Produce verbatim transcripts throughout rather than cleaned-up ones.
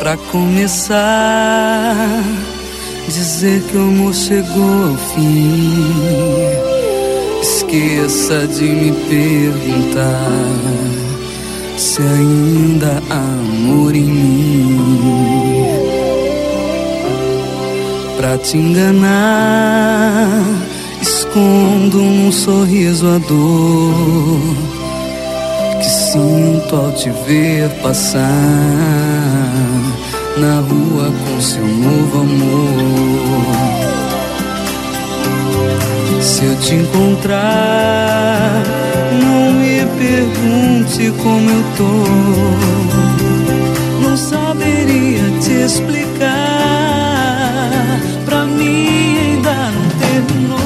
Pra começar, dizer que o amor chegou ao fim. Esqueça de me perguntar se ainda há amor em mim. Pra te enganar, escondo num sorriso a dor que sinto ao te ver passar na rua com seu novo amor. Se eu te encontrar, não me pergunte como eu tô. Não saberia te explicar, pra mim ainda não terminou.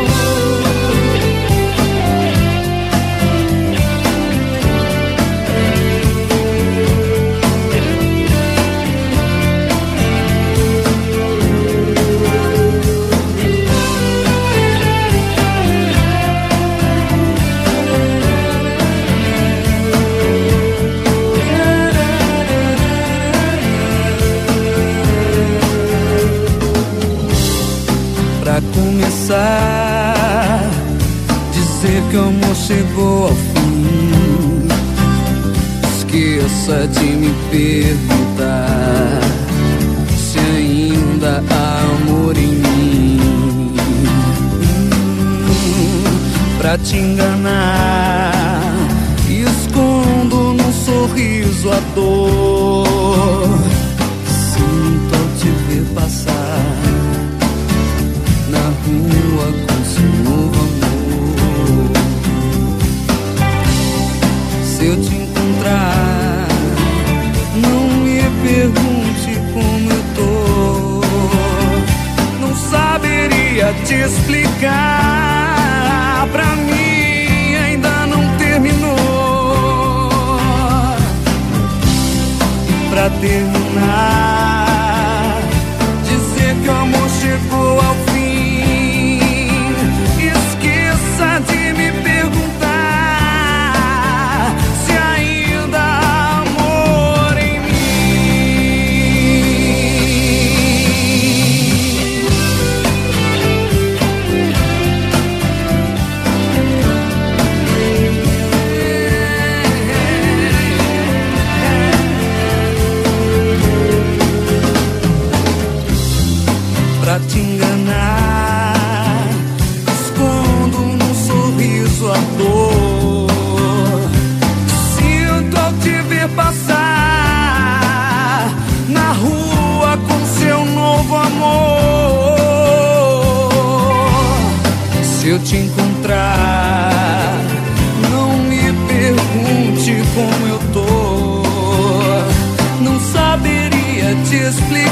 Pra começar, dizer que o amor chegou ao fim. Esqueça de me perguntar se ainda há amor em mim. Pra te enganar, escondo num sorriso a dor que sinto ao te ver passar na rua com seu novo amor. Se eu te encontrar, não me pergunte como eu tô. Não saberia te explicar, pra mim ainda não terminou. Pra terminar, dizer que o amor chegou ao fim. Pra te enganar, escondo num sorriso a dor que sinto ao te ver passar na rua com seu novo amor. Se eu te encontrar, não me pergunte como eu tô. Não saberia te explicar,